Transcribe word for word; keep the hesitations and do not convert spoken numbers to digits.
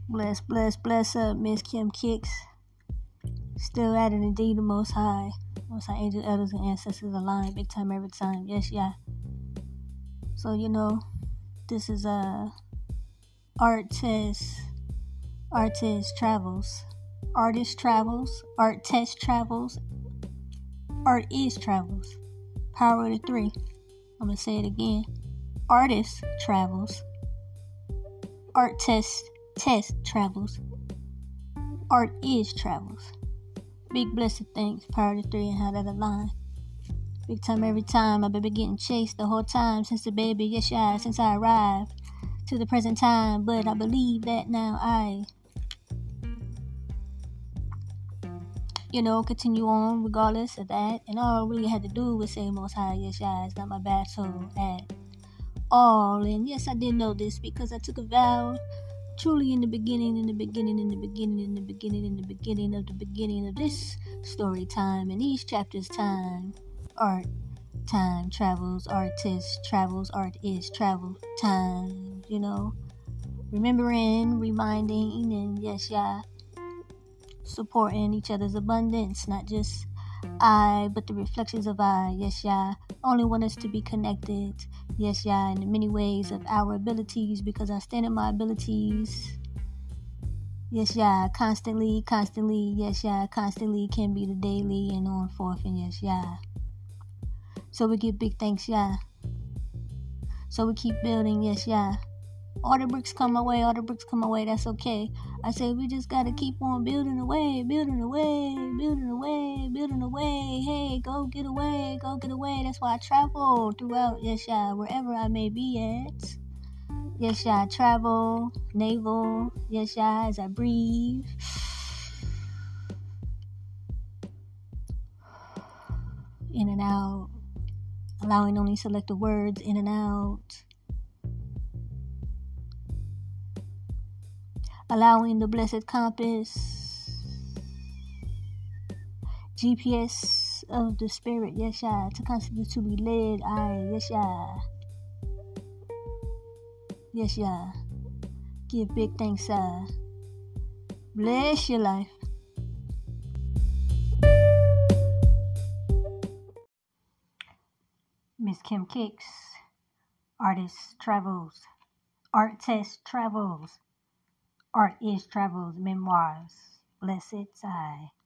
Bless, bless, bless up, Miss Kim Kicks. Still at it, indeed, the Most High. Most High angels, elders, and ancestors align. Big time, every time. Yes, yeah. So, you know, this is a artist, artist travels. Artist travels. Art test travels. Art is travels. Power of the three. I'm going to say it again. Artist travels. Art test, test travels. Art is travels. Big blessed things, power of the three, and how that align. Big time every time. I've been getting chased the whole time since the baby, yes, yeah, since I arrived to the present time. But I believe that now I, you know, continue on regardless of that. And all I really had to do was say Most High, yes, yeah, it's not my battle at all. And yes, I did know this because I took a vow. Truly in the beginning, in the beginning, in the beginning, in the beginning, in the beginning of the beginning of this story time, and each chapter's time, art, time, travels, artist, travels, art is travel, time, you know, remembering, reminding, and yes, yeah, supporting each other's abundance, not just I, but the reflections of I, yes, yeah, only want us to be connected, yes, yeah, in many ways of our abilities, because I stand in my abilities, yes, yeah, constantly, constantly, yes, yeah, constantly can be the daily and on forth, and yes, yeah. So we give big thanks, yeah. So we keep building, yes, yeah. All the bricks come away, all the bricks come away, that's okay. I say we just gotta keep on building away, building away, building away, building away. Hey, go get away, go get away. That's why I travel throughout, yes, yeah, wherever I may be at. Yes, yeah, I travel, navel, yes, yeah, as I breathe. In and out, allowing only selected words in and out. Allowing the blessed compass, G P S of the spirit, yes, yeah, to constantly to be led, I, yes, yeah, yes, yeah, give big thanks, uh, bless your life. Miss Kim Kicks, artist travels, art test travels, art is travels, memoirs, blessed I.